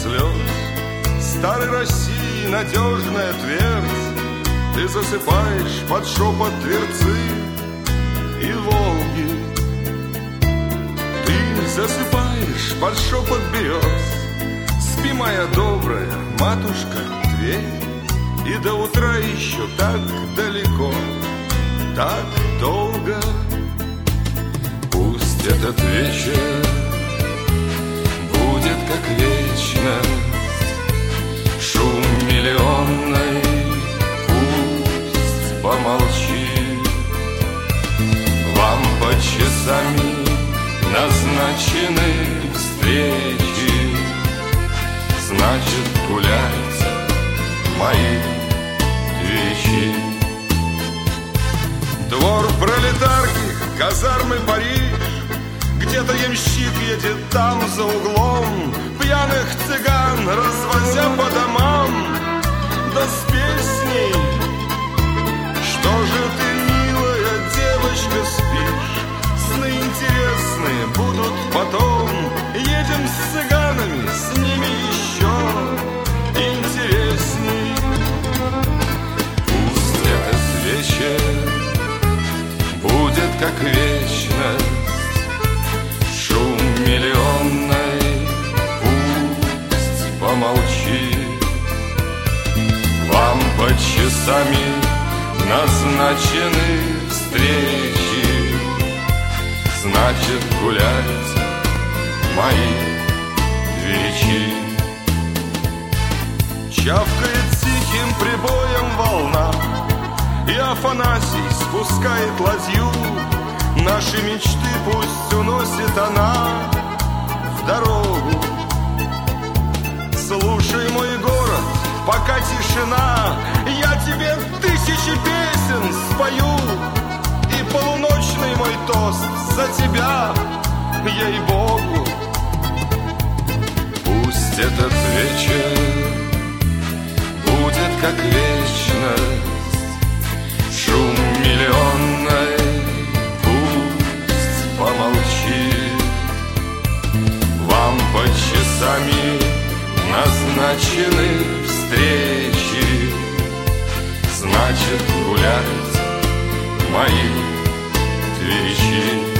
слез. Старой России надежная твердь, ты засыпаешь под шепот Тверцы и Волги. Ты засыпаешь под шепот берез. Спи, моя добрая матушка Тверь, и до утра еще так далеко, так долго. Пусть этот вечер будет как вечность, шум миллионный пусть помолчит. Вам по часами назначены встречи, значит, гуляйте, мои вещи. Двор пролетарки, казармы Париж, где-то ямщик едет там за углом, пьяных цыган развозя по домам, да с песней: что же ты, милая девочка, спишь? Сны интересные будут потом. Едем с цыганами, с ними еще интересней. Пусть этот вечер будет как вечность, шум миллионный пусть помолчит. Вам по часами назначены встречи, значит, гуляйте, мои двечи. Чавкает тихим прибоем волна, и Афанасий спускает ладью. Наши мечты пусть уносит она в дорогу. Слушай, мой город, пока тишина, я тебе тысячи песен спою. И полуночный мой тост за тебя, ей-богу. Пусть этот вечер будет как вечность, шум миллионный пусть помолчит. Вам по часами назначены встречи, значит, гулять, мои двечи.